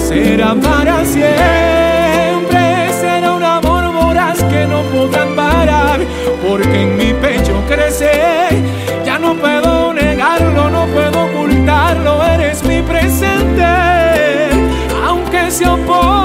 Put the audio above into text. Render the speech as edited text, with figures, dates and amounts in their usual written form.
será para siempre, será un amor voraz que no podrán parar, porque en mi pecho crece, ya no puedo negarlo, no puedo ocultarlo, eres mi presente, aunque se opone